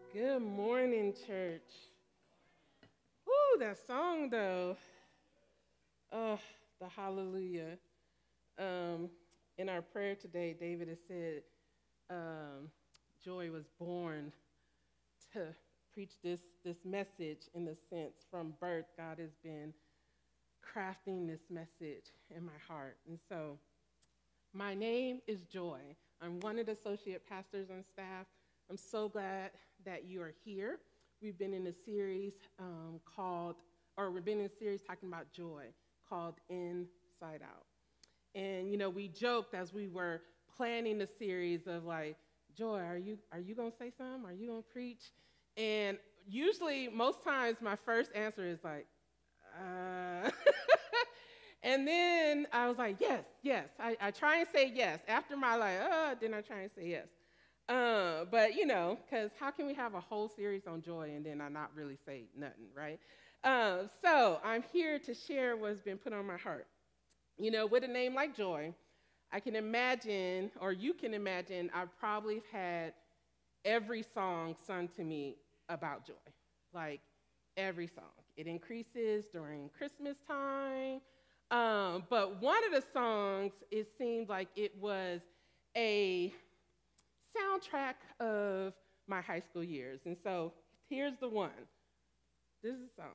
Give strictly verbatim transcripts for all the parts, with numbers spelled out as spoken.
Good morning, church. Woo, that song though. Oh, the hallelujah. Um, in our prayer today, David has said, um, joy was born to preach this this message in the sense from birth. God has been crafting this message in my heart. And so my name is Joy. I'm one of the associate pastors on staff. I'm so glad that you are here. We've been in a series um, called, or we've been in a series talking about joy called Inside Out. And you know, we joked as we were planning the series of like, Joy, are you are you gonna say something? Are you gonna preach? And usually, most times, my first answer is like, uh. And then I was like, yes, yes. I, I try and say yes. After my like, uh, then I try and say yes. Uh, but, you know, because how can we have a whole series on joy and then I not really say nothing, right? Uh, so I'm here to share what's been put on my heart. You know, with a name like Joy, I can imagine, or you can imagine, I've probably had every song sung to me about joy. Like, every song. It increases during Christmas time. Um, but one of the songs, it seemed like it was a soundtrack of my high school years. And so here's the one. This is a song.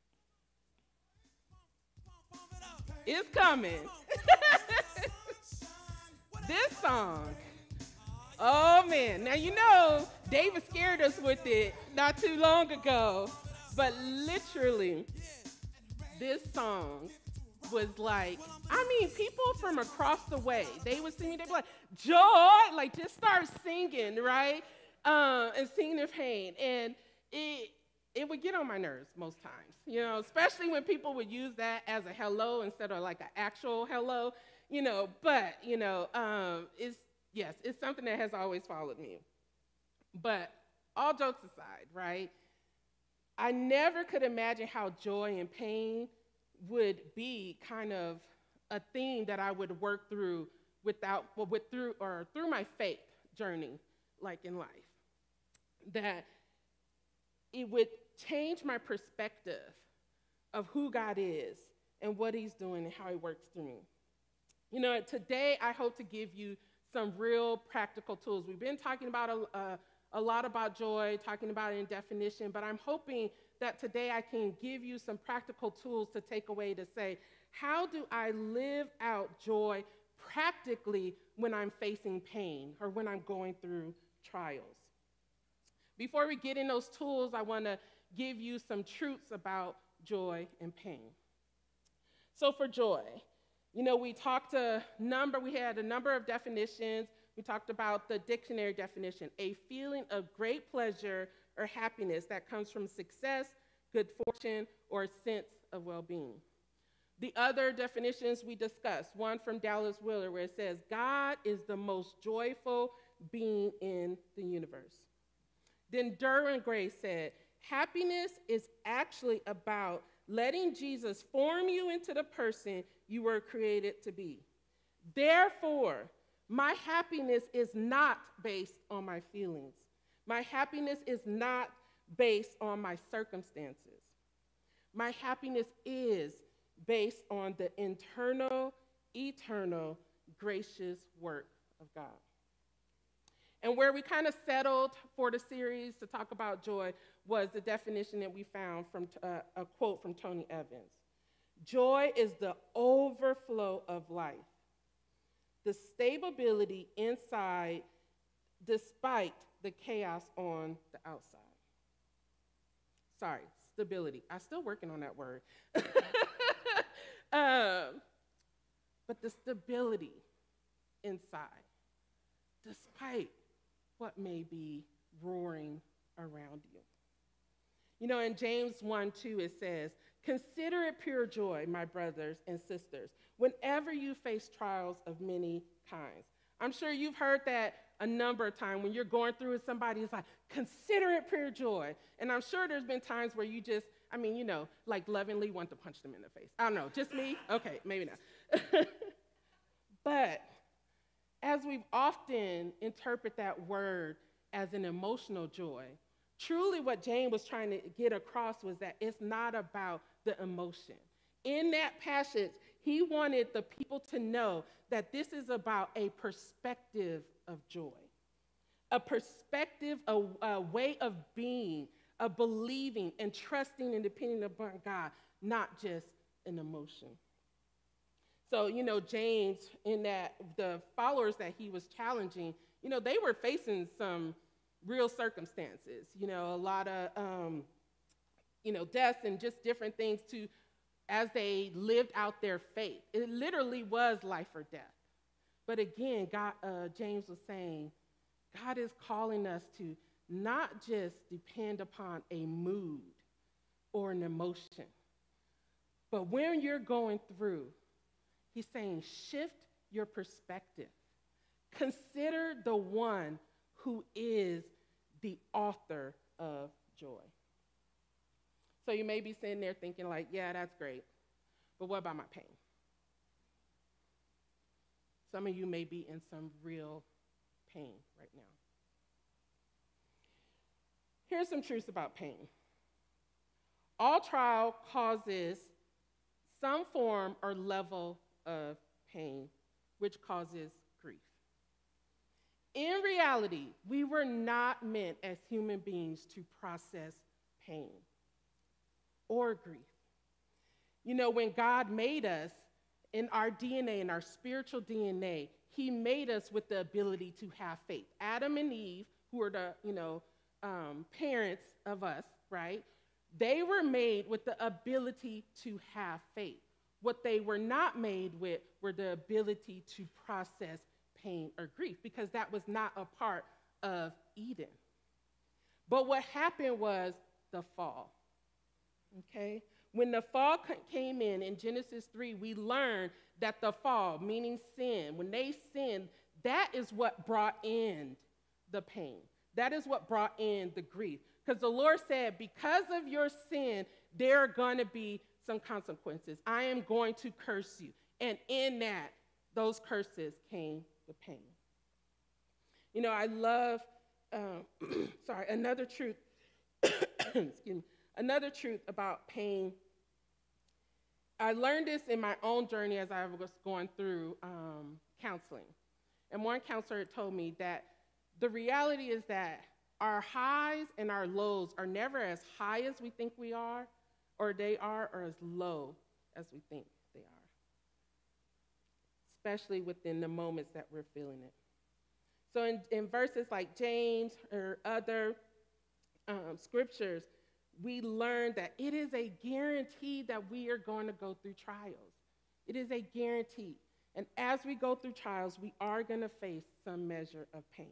It's coming. This song. Oh man. Now you know David scared us with it not too long ago. But literally, this song was like, I mean, people from across the way, they would sing me, they'd be like, Joy, like just start singing, right? Um, and singing their pain. And it it would get on my nerves most times, you know, especially when people would use that as a hello instead of like an actual hello, you know, but, you know, um, it's, yes, it's something that has always followed me. But all jokes aside, right? I never could imagine how joy and pain would be kind of a theme that I would work through without, well, with through or through my faith journey, like in life. That it would change my perspective of who God is and what He's doing and how He works through me. You know, today I hope to give you some real practical tools. We've been talking about a, a, a lot about joy, talking about it in definition, but I'm hoping that today I can give you some practical tools to take away to say, how do I live out joy practically when I'm facing pain or when I'm going through trials? Before we get in those tools, I want to give you some truths about joy and pain. So for joy, you know, we talked a number, we had a number of definitions. We talked about the dictionary definition, a feeling of great pleasure or happiness that comes from success, good fortune, or a sense of well-being. The other definitions we discussed, one from Dallas Willard, where it says, God is the most joyful being in the universe. Then Derwin Gray said, happiness is actually about letting Jesus form you into the person you were created to be. Therefore, my happiness is not based on my feelings. My happiness is not based on my circumstances. My happiness is based on the internal, eternal, gracious work of God. And where we kind of settled for the series to talk about joy was the definition that we found from uh, a quote from Tony Evans. Joy is the overflow of life, the stability inside despite the chaos on the outside. Sorry, stability. I'm still working on that word. um, but the stability inside, despite what may be roaring around you. You know, in James one two, it says, consider it pure joy, my brothers and sisters, whenever you face trials of many kinds. I'm sure you've heard that a number of times when you're going through it, somebody is like, consider it pure joy. And I'm sure there's been times where you just, I mean, you know, like lovingly want to punch them in the face. I don't know, just me? Okay, maybe not. But as we've often interpret that word as an emotional joy, Truly, what James was trying to get across was that it's not about the emotion. In that passage, he wanted the people to know that this is about a perspective of joy, a perspective, a, a way of being, of believing and trusting and depending upon God, not just an emotion. So, you know, James, in that, the followers that he was challenging, you know, they were facing some real circumstances, you know, a lot of, um, you know, deaths and just different things to, as they lived out their faith. It literally was life or death. But again, God, uh, James was saying, God is calling us to not just depend upon a mood or an emotion, but when you're going through, he's saying, shift your perspective. Consider the one who is the author of joy. So you may be sitting there thinking like, yeah, that's great, but what about my pain? Some of you may be in some real pain right now. Here's some truths about pain. All trial causes some form or level of pain, which causes grief. In reality, we were not meant as human beings to process pain or grief. You know, when God made us, in our D N A, in our spiritual D N A, he made us with the ability to have faith. Adam and Eve, who are the, you know, um, parents of us, right? They were made with the ability to have faith. What they were not made with were the ability to process pain or grief, because that was not a part of Eden. But what happened was the fall, okay? When the fall came in, in Genesis three, we learned that the fall, meaning sin, when they sinned, that is what brought in the pain. That is what brought in the grief. Because the Lord said, because of your sin, there are going to be some consequences. I am going to curse you. And in that, those curses came the pain. You know, I love, um, sorry, another truth, excuse me, another truth about pain. I learned this in my own journey as I was going through um, counseling. And one counselor told me that the reality is that our highs and our lows are never as high as we think we are, or they are, or as low as we think they are, especially within the moments that we're feeling it. So in, in verses like James or other um, scriptures, we learn that it is a guarantee that we are going to go through trials. It is a guarantee. And as we go through trials, we are going to face some measure of pain.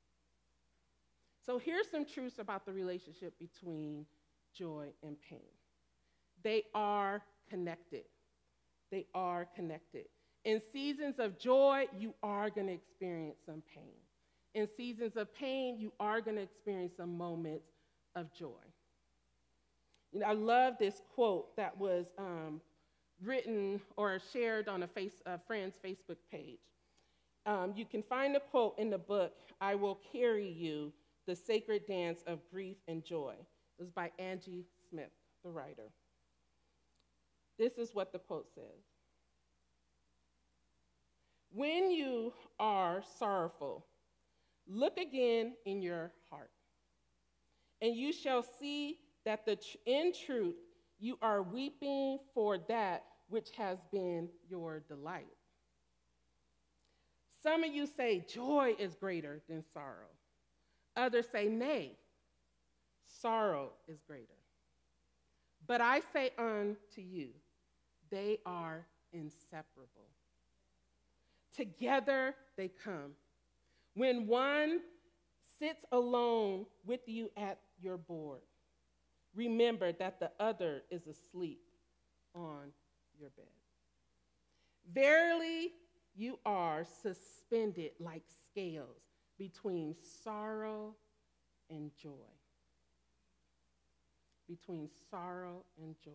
So here's some truths about the relationship between joy and pain. They are connected. They are connected. In seasons of joy, you are going to experience some pain. In seasons of pain, you are going to experience some moments of joy. You know, I love this quote that was um, written or shared on a, face, a friend's Facebook page. Um, you can find the quote in the book, I Will Carry You, The Sacred Dance of Grief and Joy. It was by Angie Smith, the writer. This is what the quote says. When you are sorrowful, look again in your heart, and you shall see that the tr- in truth you are weeping for that which has been your delight. Some of you say joy is greater than sorrow. Others say, nay, sorrow is greater. But I say unto you, they are inseparable. Together they come. When one sits alone with you at your board, remember that the other is asleep on your bed. Verily, you are suspended like scales between sorrow and joy. Between sorrow and joy.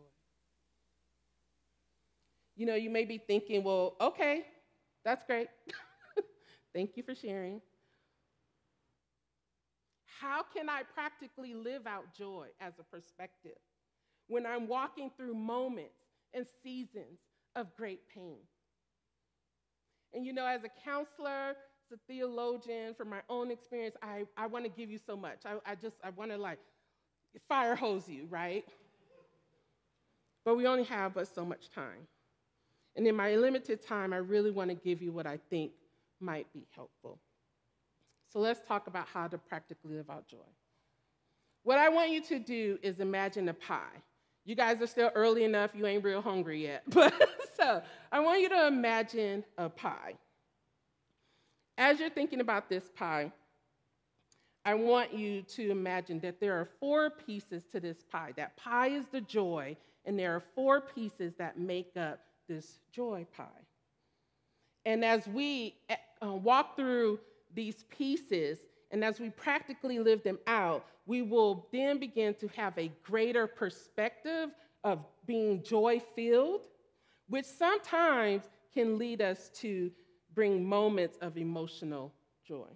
You know, you may be thinking, well, okay, that's great. Thank you for sharing. How can I practically live out joy as a perspective when I'm walking through moments and seasons of great pain? And you know, as a counselor, as a theologian, from my own experience, I, I want to give you so much. I, I just, I want to like fire hose you, right? But we only have but so much time. And in my limited time, I really want to give you what I think might be helpful. So let's talk about how to practically live out joy. What I want you to do is imagine a pie. You guys are still early enough, you ain't real hungry yet. But so I want you to imagine a pie. As you're thinking about this pie, I want you to imagine that there are four pieces to this pie. That pie is the joy, and there are four pieces that make up this joy pie. And as we uh, walk through these pieces, and as we practically live them out, we will then begin to have a greater perspective of being joy-filled, which sometimes can lead us to bring moments of emotional joy.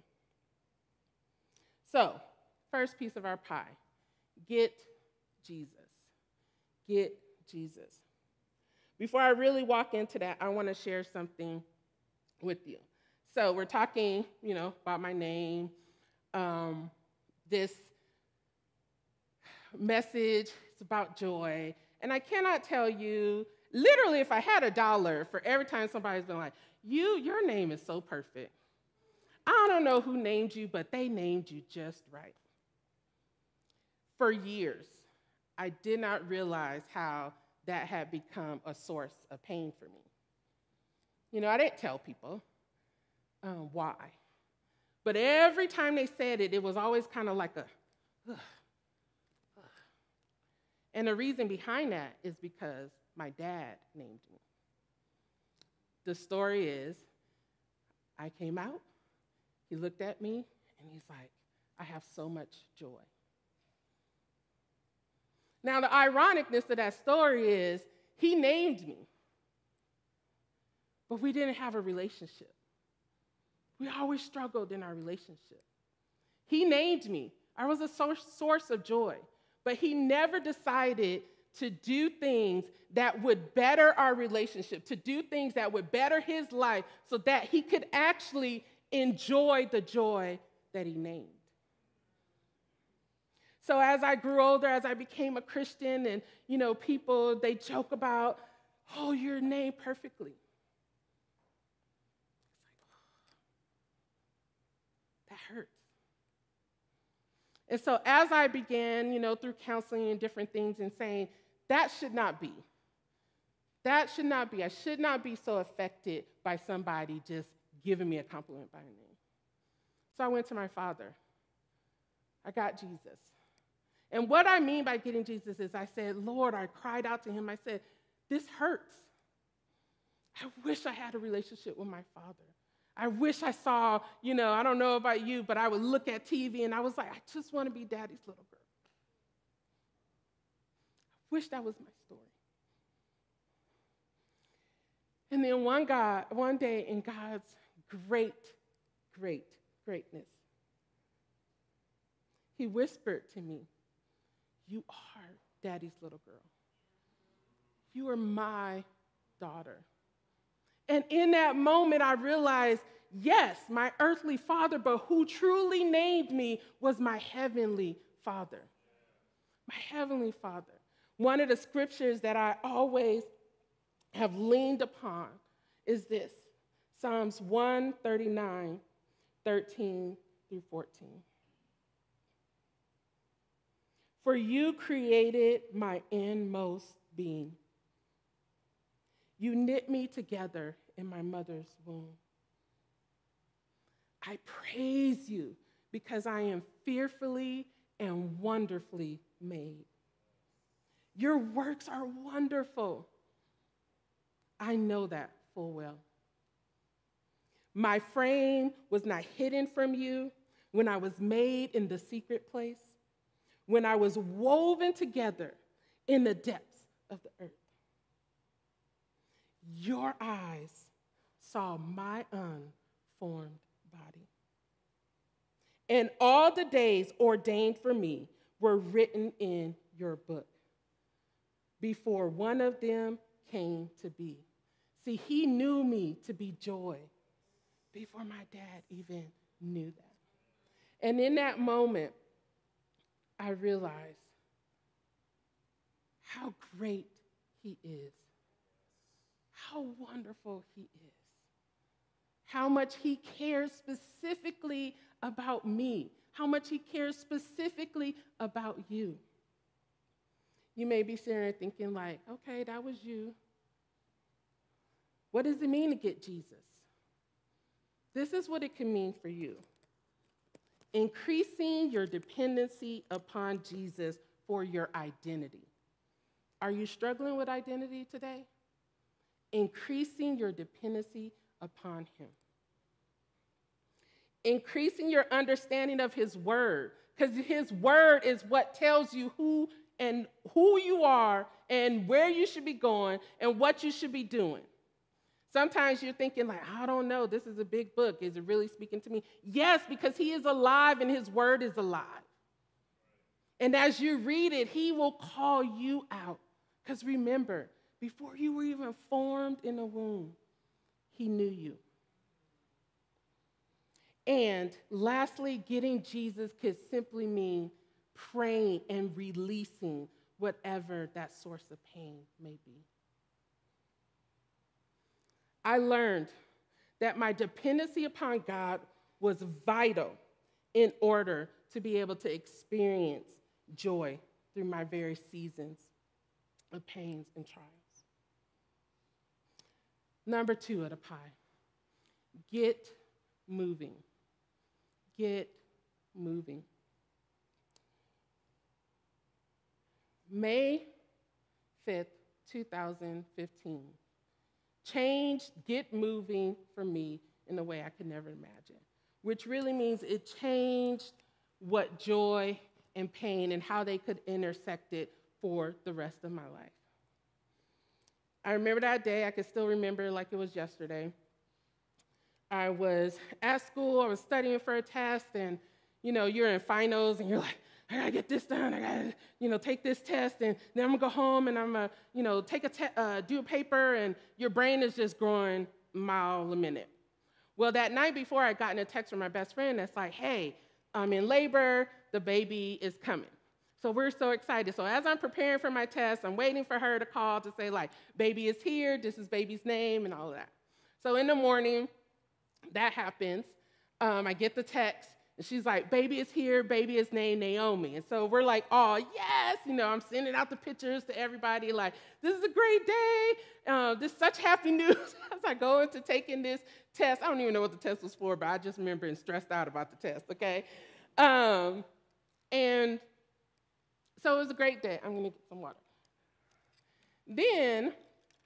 So, first piece of our pie, get Jesus. Get Jesus. Before I really walk into that, I want to share something with you. So we're talking, you know, about my name. Um, this message is about joy. And I cannot tell you, literally, if I had a dollar for every time somebody's been like, you, your name is so perfect. I don't know who named you, but they named you just right. For years, I did not realize how that had become a source of pain for me. You know, I didn't tell people um, why. But every time they said it, it was always kind of like a, ugh, ugh. And the reason behind that is because my dad named me. The story is, I came out, he looked at me, and he's like, I have so much joy. Now, the ironicness of that story is, he named me, but we didn't have a relationship. We always struggled in our relationship. He named me. I was a source of joy, but he never decided to do things that would better our relationship, to do things that would better his life so that he could actually enjoy the joy that he named. So as I grew older, as I became a Christian, and, you know, people, they joke about, oh, you're named perfectly. It's like, oh, that hurts. And so as I began, you know, through counseling and different things and saying, that should not be. That should not be. I should not be so affected by somebody just giving me a compliment by name. So I went to my father. I got Jesus. And what I mean by getting Jesus is I said, Lord, I cried out to him. I said, this hurts. I wish I had a relationship with my father. I wish I saw, you know, I don't know about you, but I would look at T V and I was like, I just want to be daddy's little girl. I wish that was my story. And then one God, one day in God's great, great greatness, he whispered to me, you are daddy's little girl. You are my daughter. And in that moment, I realized, yes, my earthly father, but who truly named me was my heavenly father. My heavenly father. One of the scriptures that I always have leaned upon is this, Psalms one thirty-nine, thirteen through fourteen. For you created my inmost being. You knit me together in my mother's womb. I praise you because I am fearfully and wonderfully made. Your works are wonderful. I know that full well. My frame was not hidden from you when I was made in the secret place, when I was woven together in the depths of the earth. Your eyes saw my unformed body. and all the days ordained for me were written in your book before one of them came to be. See, he knew me to be joy before my dad even knew that. And in that moment, I realized how great he is, how wonderful he is, how much he cares specifically about me, how much he cares specifically about you. You may be sitting there thinking like, okay, that was you. What does it mean to get Jesus? This is what it can mean for you. Increasing your dependency upon Jesus for your identity. Are you struggling with identity today? Increasing your dependency upon him. Increasing your understanding of his word, because his word is what tells you who and who you are and where you should be going and what you should be doing. Sometimes you're thinking like, I don't know, this is a big book. Is it really speaking to me? Yes, because he is alive and his word is alive. And as you read it, he will call you out. Because remember, before you were even formed in the womb, he knew you. And lastly, getting Jesus could simply mean praying and releasing whatever that source of pain may be. I learned that my dependency upon God was vital in order to be able to experience joy through my very seasons of pains and trials. Number two of the pie, get moving. Get moving. May fifth, two thousand fifteen. Changed get moving for me in a way I could never imagine, which really means it changed what joy and pain and how they could intersect it for the rest of my life. I remember that day. I could still remember like it was yesterday. I was at school. I was studying for a test, and, you know, you're in finals, and you're like, I gotta get this done. I gotta, you know, take this test, and then I'm gonna go home, and I'm gonna, you know, take a te- uh, do a paper, and your brain is just growing a mile a minute. Well, that night before, I got a text from my best friend that's like, hey, I'm in labor. The baby is coming. So we're so excited. So as I'm preparing for my test, I'm waiting for her to call to say, like, baby is here. This is baby's name and all of that. So in the morning, that happens. Um, I get the text. And she's like, baby is here, baby is named Naomi. And so we're like, oh, yes. You know, I'm sending out the pictures to everybody like, this is a great day. Uh, this is such happy news. As I go into taking this test, I don't even know what the test was for, but I just remember being stressed out about the test, okay? Um, and so it was a great day. I'm going to get some water. Then,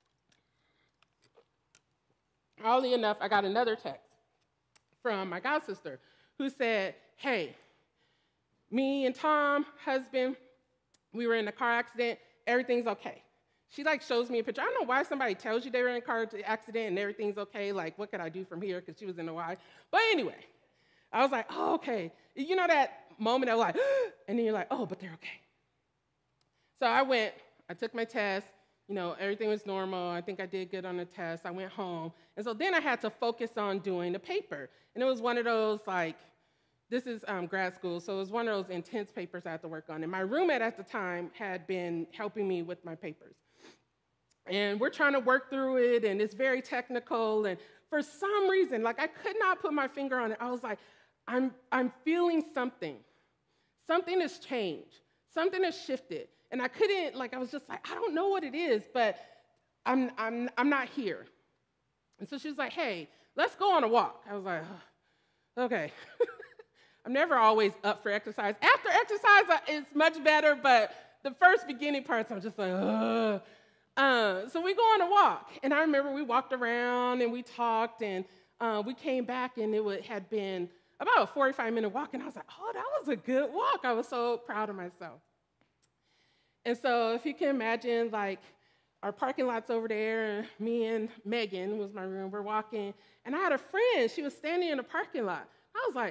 oddly enough, I got another text from my god sister, who said, hey, me and Tom, husband, we were in a car accident. Everything's okay. She, like, shows me a picture. I don't know why somebody tells you they were in a car accident and everything's okay. Like, what could I do from here? Because she was in the Y. But anyway, I was like, oh, okay. You know that moment of like, and then you're like, oh, but they're okay. So I went. I took my test. You know, everything was normal. I think I did good on the test. I went home. And so then I had to focus on doing the paper. And it was one of those, like, this is um, grad school, so it was one of those intense papers I had to work on. And my roommate at the time had been helping me with my papers. And we're trying to work through it, and it's very technical. And for some reason, like, I could not put my finger on it. I was like, I'm, I'm feeling something. Something has changed. Something has shifted. And I couldn't, like, I was just like, I don't know what it is, but I'm, I'm, I'm not here. And so she was like, hey, let's go on a walk. I was like, oh, okay. I'm never always up for exercise. After exercise, it's much better, but the first beginning parts, I'm just like, ugh. Uh, so we go on a walk. And I remember we walked around and we talked, and uh, we came back, and it would, had been about a forty-five minute walk. And I was like, oh, that was a good walk. I was so proud of myself. And so if you can imagine, like, our parking lot's over there, and me and Megan was my room, we're walking, and I had a friend, she was standing in the parking lot. I was like,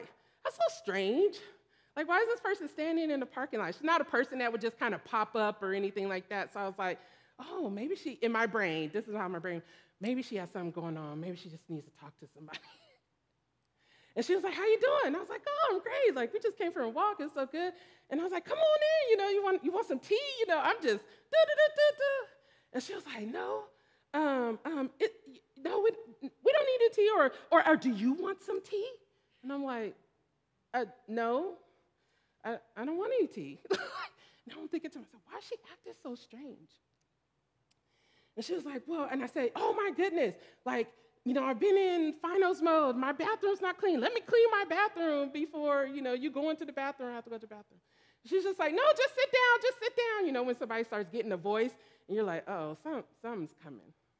that's so strange. Like, why is this person standing in the parking lot? She's not a person that would just kind of pop up or anything like that. So I was like, oh, maybe she, in my brain, this is how my brain, maybe she has something going on. Maybe she just needs to talk to somebody. And she was like, how you doing? I was like, oh, I'm great. Like, we just came for a walk. It's so good. And I was like, come on in. You know, you want you want some tea? You know, I'm just da-da-da-da-da. And she was like, no, um, um, it, no, we, we don't need a tea. Or, or, or do you want some tea? And I'm like, uh, no, I, I don't want any tea. Now I'm thinking to myself, why is she acting so strange? And she was like, well, and I said, oh, my goodness, like, you know, I've been in finals mode. My bathroom's not clean. Let me clean my bathroom before, you know, you go into the bathroom. I have to go to the bathroom. She's just like, no, just sit down, just sit down. You know, when somebody starts getting a voice, and you're like, oh, some, something's coming.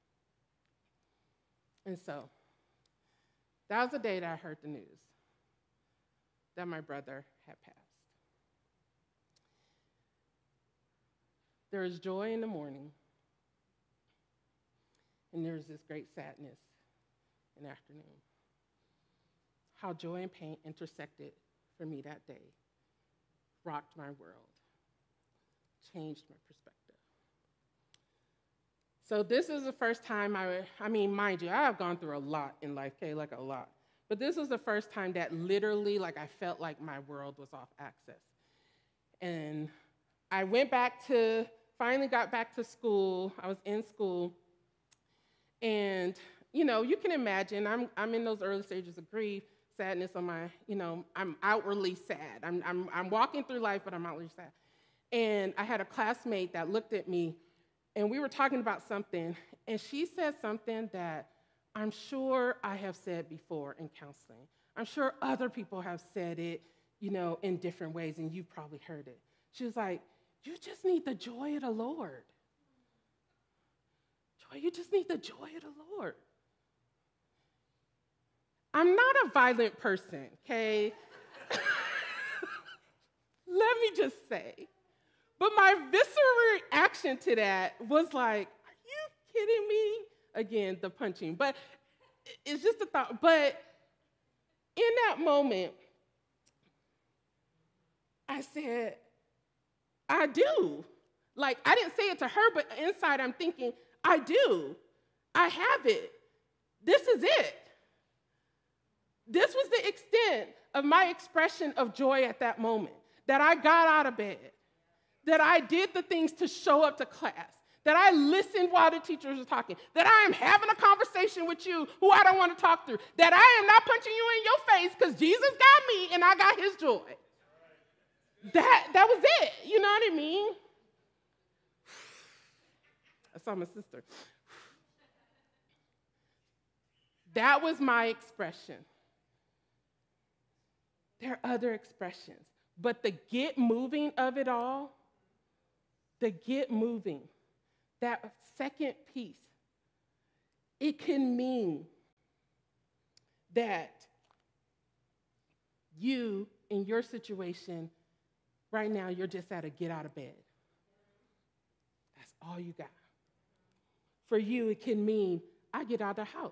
And so that was the day that I heard the news that my brother had passed. There is joy in the morning, and there's this great sadness in the afternoon. How joy and pain intersected for me that day rocked my world, changed my perspective. So this is the first time I, I mean, mind you, I have gone through a lot in life, okay, like a lot. But this was the first time that literally, like, I felt like my world was off axis. And I went back to, finally got back to school. I was in school. And, you know, you can imagine, I'm, I'm in those early stages of grief, sadness on my, you know, I'm outwardly sad. I'm, I'm, I'm walking through life, but I'm outwardly sad. And I had a classmate that looked at me, and we were talking about something, and she said something that I'm sure I have said before in counseling. I'm sure other people have said it, you know, in different ways, and you've probably heard it. She was like, you just need the joy of the Lord. Joy, you just need the joy of the Lord. I'm not a violent person, okay? Let me just say. But my visceral reaction to that was like, are you kidding me? Again, the punching. But it's just a thought. But in that moment, I said, I do. Like, I didn't say it to her, but inside I'm thinking, I do. I have it. This is it. This was the extent of my expression of joy at that moment, that I got out of bed, that I did the things to show up to class, that I listened while the teachers were talking, that I am having a conversation with you who I don't want to talk through, that I am not punching you in your face because Jesus got me and I got his joy. That, that was it. You know what I mean? I saw my sister. That was my expression. There are other expressions, but the get moving of it all, the get moving, that second piece, it can mean that you, in your situation, right now, you're just at a get out of bed. That's all you got. For you, it can mean, I get out of the house.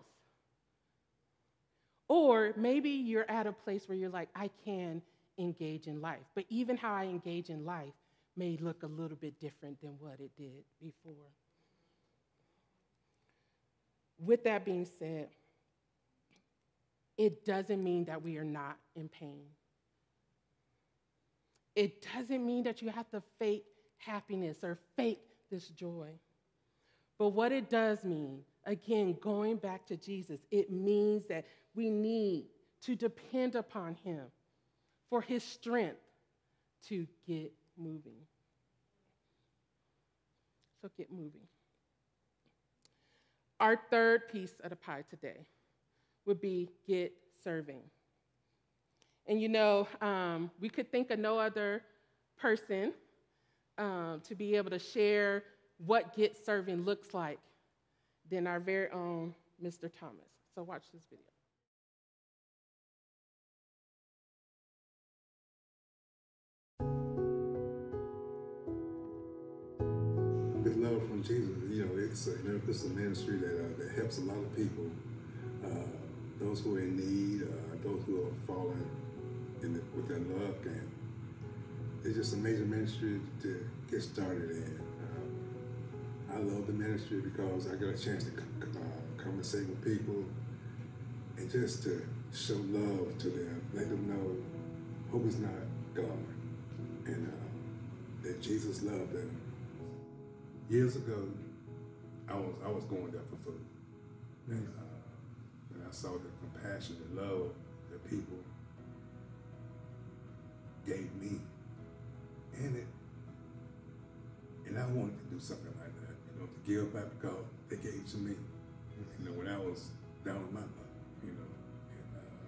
Or maybe you're at a place where you're like, I can engage in life. But even how I engage in life may look a little bit different than what it did before. With that being said, it doesn't mean that we are not in pain. It doesn't mean that you have to fake happiness or fake this joy. But what it does mean, again, going back to Jesus, it means that we need to depend upon him for his strength to get moving. So get moving. Our third piece of the pie today would be get serving. And you know, um, we could think of no other person um, to be able to share what get serving looks like than our very own Mister Thomas. So watch this video. With love from Jesus, you know, it's a, it's a ministry that, uh, that helps a lot of people, uh, those who are in need, uh, those who are fallen in the, with their love game. It's just a major ministry to get started in. Uh, I love the ministry because I got a chance to uh, conversate with people and just to show love to them, let them know hope is not gone, and uh, that Jesus loved them. Years ago, I was I was going there for food, and uh, when I saw the compassion and love that people gave me, and it, and I wanted to do something like that, you know, to give back because they gave to me, you know, when I was down on my luck, you know, and uh,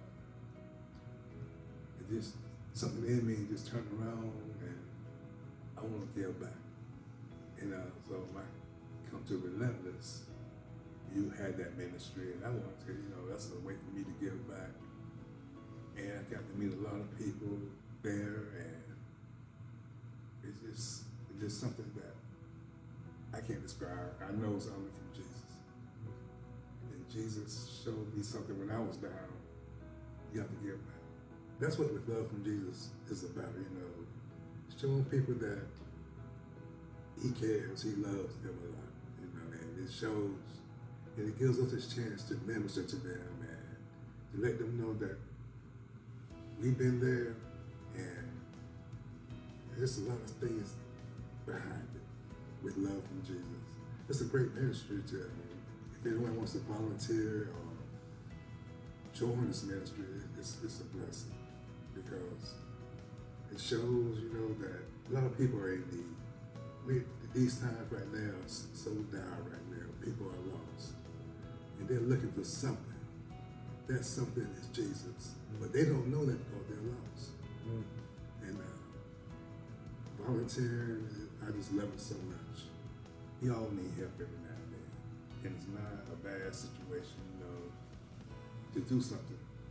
it just something in me just turned around, and I want to give back, and uh, so when I come to Relentless, you had that ministry, and I wanted to, you know, that's a way for me to give back, and I got to meet a lot of people there, and it's just, it's just something that I can't describe. I know it's only from Jesus. And Jesus showed me something when I was down. You have to give back. That's what with love from Jesus is about, you know, showing people that he cares, he loves them a lot, you know, and it shows, and it gives us this chance to minister to them and to let them know that we've been there, and there's a lot of things behind it with love from Jesus. It's a great ministry to, I mean, if anyone wants to volunteer or join this ministry, it's, it's a blessing because it shows, you know, that a lot of people are in need. We, these times right now are so down right now. People are lost. And they're looking for something. That something is Jesus. But they don't know that because they're lost. Mm. And uh, volunteering, I just love it so much. We all need help every now and then. And it's not a bad situation, you know, to do something.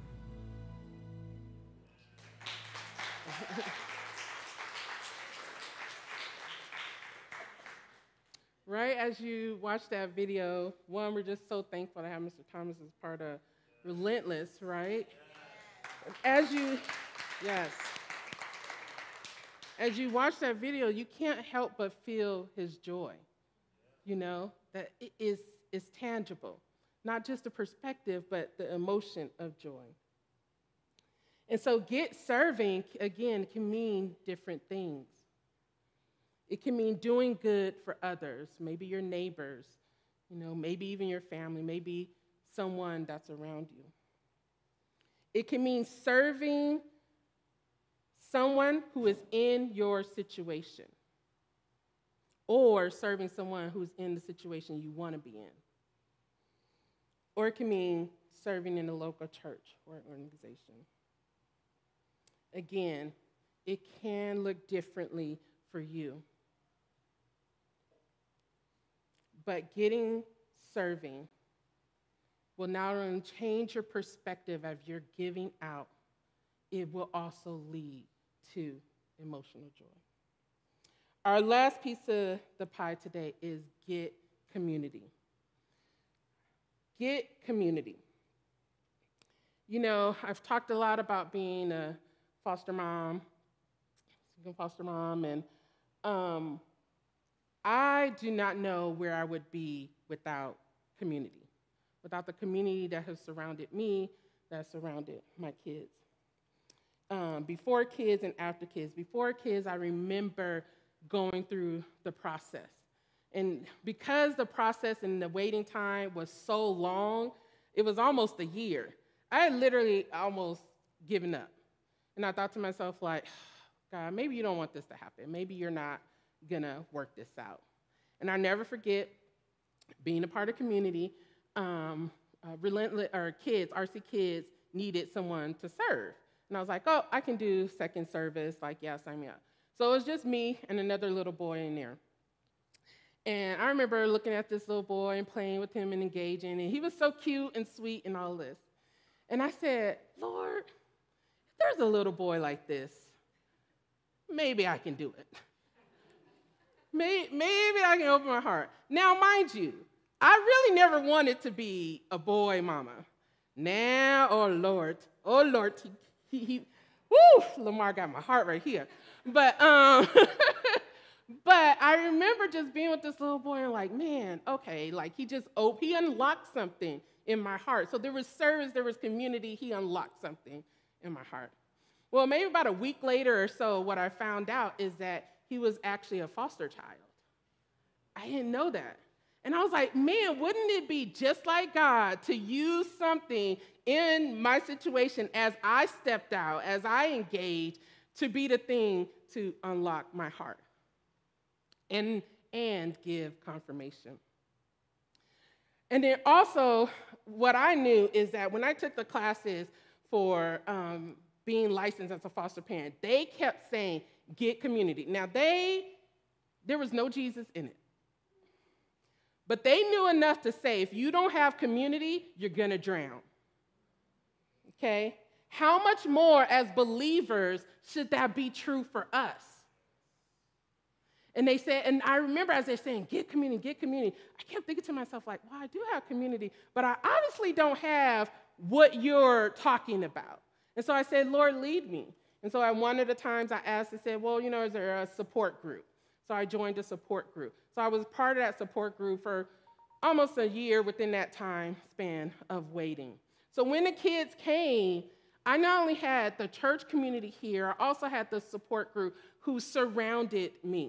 Right as you watch that video, one, we're just so thankful to have Mister Thomas as part of Relentless, right? As you, yes. As you watch that video, you can't help but feel his joy, you know, that it is, is tangible, not just the perspective, but the emotion of joy. And so get serving, again, can mean different things. It can mean doing good for others, maybe your neighbors, you know, maybe even your family, maybe someone that's around you. It can mean serving someone who is in your situation, or serving someone who's in the situation you want to be in. Or it can mean serving in a local church or organization. Again, it can look differently for you. But getting serving will not only change your perspective as you're giving out, it will also lead to emotional joy. Our last piece of the pie today is get community. Get community. You know, I've talked a lot about being a foster mom, single foster mom, and um, I do not know where I would be without community, without the community that has surrounded me, that surrounded my kids. Um, before kids and after kids. Before kids, I remember going through the process. And because the process and the waiting time was so long, it was almost a year. I had literally almost given up. And I thought to myself, like, God, maybe you don't want this to happen. Maybe you're not going to work this out. And I'll never forget being a part of community. Um, uh, relentless, or kids, R C Kids, needed someone to serve. And I was like, oh, I can do second service. Like, yeah, sign me up. So it was just me and another little boy in there. And I remember looking at this little boy and playing with him and engaging. And he was so cute and sweet and all this. And I said, Lord, if there's a little boy like this, maybe I can do it. Maybe, maybe I can open my heart. Now, mind you, I really never wanted to be a boy mama. Now, oh, Lord, oh, Lord, he, he, he, Woo, Lamar got my heart right here. But um, but I remember just being with this little boy and like, man, okay, like he just op- he unlocked something in my heart. So there was service, there was community. He unlocked something in my heart. Well, maybe about a week later or so, what I found out is that he was actually a foster child. I didn't know that. And I was like, man, wouldn't it be just like God to use something in my situation as I stepped out, as I engaged, to be the thing to unlock my heart and, and give confirmation. And then also, what I knew is that when I took the classes for um, being licensed as a foster parent, they kept saying, get community. Now, they, there was no Jesus in it. But they knew enough to say, if you don't have community, you're going to drown. Okay? How much more as believers should that be true for us? And they said, and I remember as they're saying, get community, get community, I kept thinking to myself, like, well, I do have community, but I obviously don't have what you're talking about. And so I said, Lord, lead me. And so at one of the times I asked, I said, well, you know, is there a support group? So I joined a support group. So I was part of that support group for almost a year within that time span of waiting. So when the kids came, I not only had the church community here, I also had the support group who surrounded me.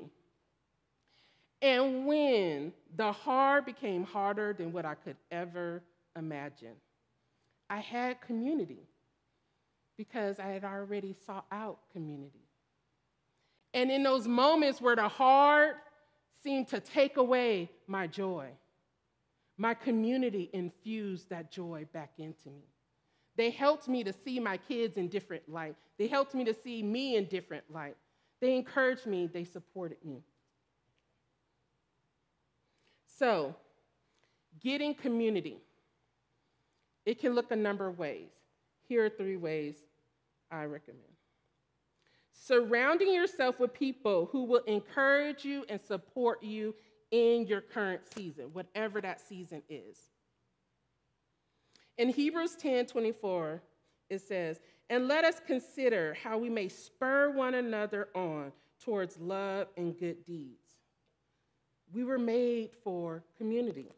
And when the hard became harder than what I could ever imagine, I had community because I had already sought out community. And in those moments where the hard seemed to take away my joy, my community infused that joy back into me. They helped me to see my kids in different light. They helped me to see me in different light. They encouraged me. They supported me. So, getting community, it can look a number of ways. Here are three ways I recommend. Surrounding yourself with people who will encourage you and support you in your current season, whatever that season is. In Hebrews ten twenty-four, it says, and let us consider how we may spur one another on towards love and good deeds. We were made for community.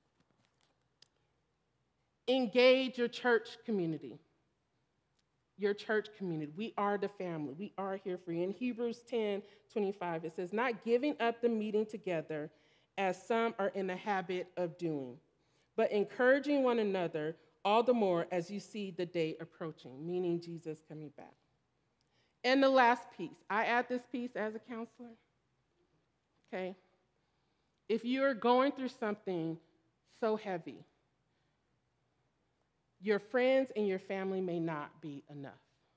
Engage your church community. Your church community. We are the family. We are here for you. In Hebrews ten twenty-five, it says, not giving up the meeting together as some are in the habit of doing, but encouraging one another all the more as you see the day approaching, meaning Jesus coming back. And the last piece, I add this piece as a counselor, okay? If you're going through something so heavy, your friends and your family may not be enough.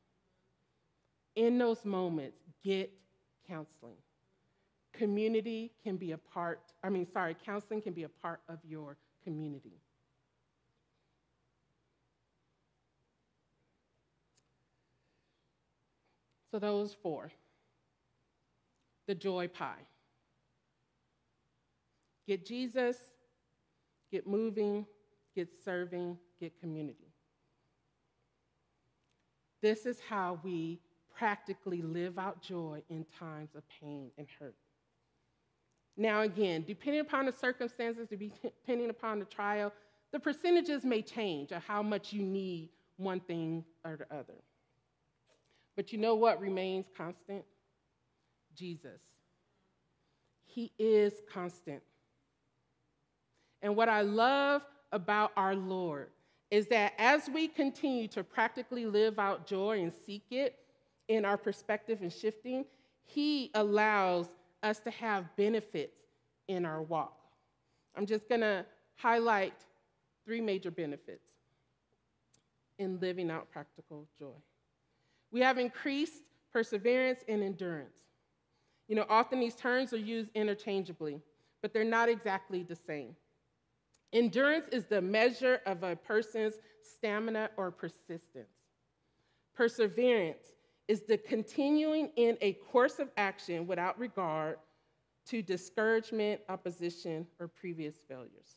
In those moments, get counseling. Community can be a part, I mean, sorry, counseling can be a part of your community. So those four. The joy pie. Get Jesus, get moving, get serving, get community. This is how we practically live out joy in times of pain and hurt. Now again, depending upon the circumstances, depending upon the trial, the percentages may change of how much you need one thing or the other. But you know what remains constant? Jesus. He is constant. And what I love about our Lord is that as we continue to practically live out joy and seek it in our perspective and shifting, he allows us to have benefits in our walk. I'm just going to highlight three major benefits in living out practical joy. We have increased perseverance and endurance. You know, often these terms are used interchangeably, but they're not exactly the same. Endurance is the measure of a person's stamina or persistence. Perseverance is the continuing in a course of action without regard to discouragement, opposition, or previous failures.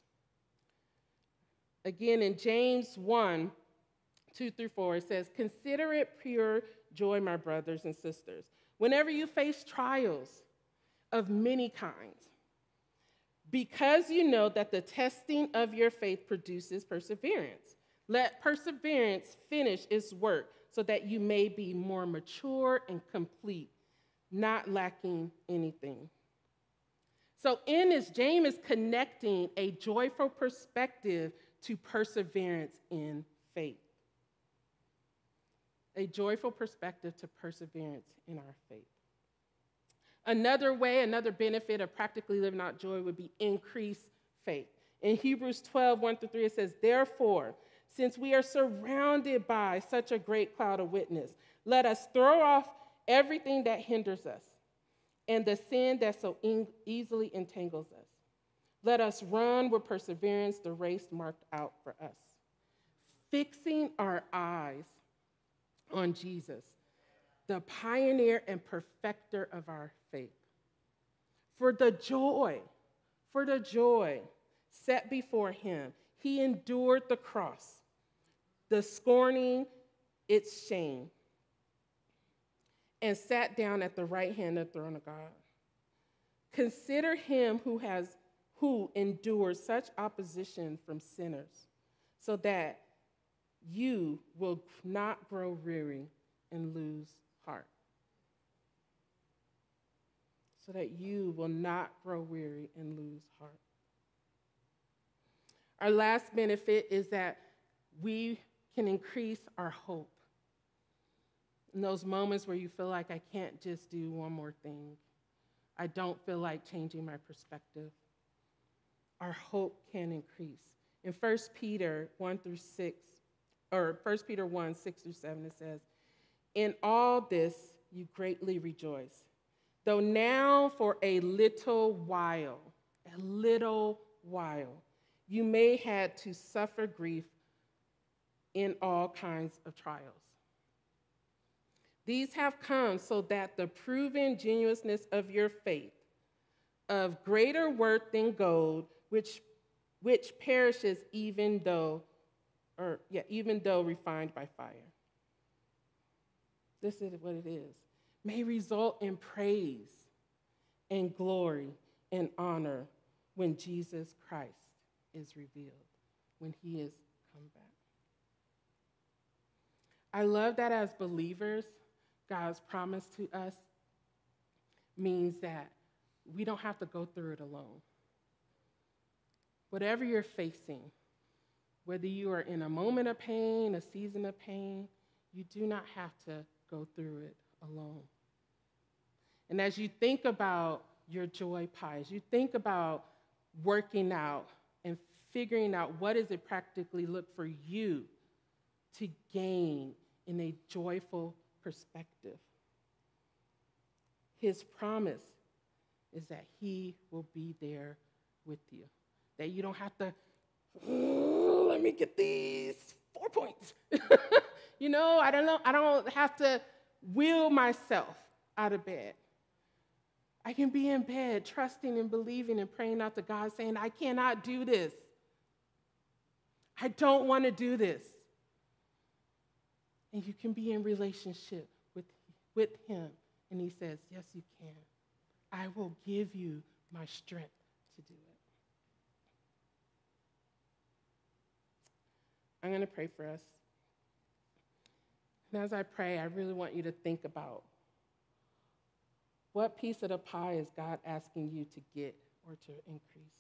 Again, in James one, two through four, it says, consider it pure joy, my brothers and sisters, whenever you face trials of many kinds, because you know that the testing of your faith produces perseverance. Let perseverance finish its work so that you may be more mature and complete, not lacking anything. So in this, James is connecting a joyful perspective to perseverance in faith. A joyful perspective to perseverance in our faith. Another way, another benefit of practically living out joy would be increased faith. In Hebrews twelve, one through three, it says, therefore, since we are surrounded by such a great cloud of witness, let us throw off everything that hinders us and the sin that so in- easily entangles us. Let us run with perseverance the race marked out for us, fixing our eyes on Jesus, the pioneer and perfecter of our faith. For the joy, for the joy set before him, he endured the cross, the scorning its shame, and sat down at the right hand of the throne of God. Consider him who has who endured such opposition from sinners, so that you will not grow weary and lose heart. So that you will not grow weary and lose heart. Our last benefit is that we can increase our hope. In those moments where you feel like I can't just do one more thing, I don't feel like changing my perspective, our hope can increase. In First Peter one through six, or First Peter one, six through seven, it says, in all this you greatly rejoice, though now for a little while, a little while, you may have to suffer grief in all kinds of trials. These have come so that the proven genuineness of your faith, of greater worth than gold, which, which perishes even though, or yeah, even though refined by fire. This is what it is. May result in praise and glory and honor when Jesus Christ is revealed, when he is come back. I love that as believers, God's promise to us means that we don't have to go through it alone. Whatever you're facing, whether you are in a moment of pain, a season of pain, you do not have to go through it alone. And as you think about your joy pies, you think about working out and figuring out what does it practically look for you to gain in a joyful perspective. His promise is that he will be there with you. That you don't have to, oh, let me get these four points. you know, I don't know, I don't have to will myself out of bed. I can be in bed trusting and believing and praying out to God saying, I cannot do this. I don't want to do this. And you can be in relationship with, with him. And he says, yes, you can. I will give you my strength to do it. I'm going to pray for us. And as I pray, I really want you to think about what piece of the pie is God asking you to get or to increase?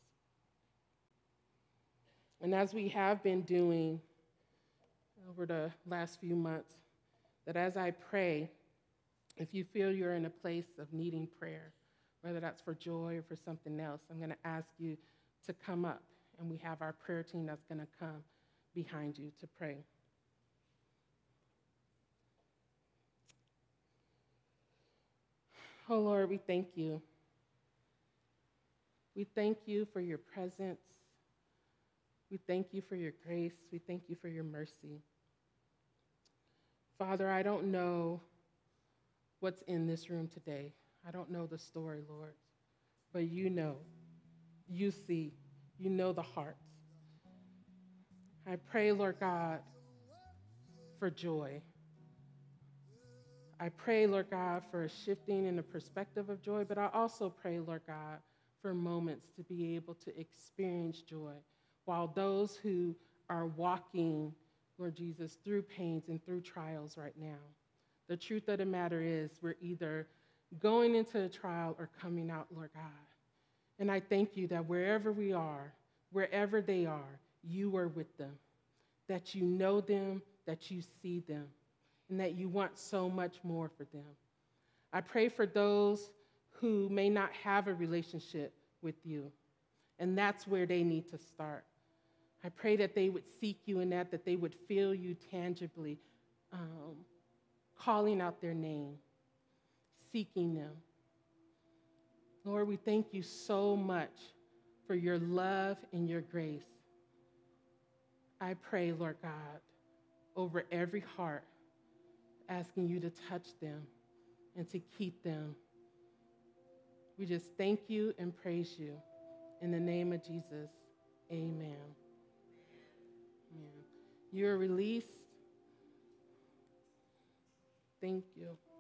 And as we have been doing over the last few months, that as I pray, if you feel you're in a place of needing prayer, whether that's for joy or for something else, I'm going to ask you to come up, and we have our prayer team that's going to come behind you to pray. Oh, Lord, we thank you. We thank you for your presence. We thank you for your grace. We thank you for your mercy. Father, I don't know what's in this room today. I don't know the story, Lord, but you know, you see, you know the hearts. I pray, Lord God, for joy. I pray, Lord God, for a shifting in the perspective of joy, but I also pray, Lord God, for moments to be able to experience joy, while those who are walking, Lord Jesus, through pains and through trials right now. The truth of the matter is we're either going into a trial or coming out, Lord God. And I thank you that wherever we are, wherever they are, you are with them, that you know them, that you see them, and that you want so much more for them. I pray for those who may not have a relationship with you, and that's where they need to start. I pray that they would seek you in that, that they would feel you tangibly, um, calling out their name, seeking them. Lord, we thank you so much for your love and your grace. I pray, Lord God, over every heart, asking you to touch them and to keep them. We just thank you and praise you. In the name of Jesus, amen. Amen. You are released. Thank you.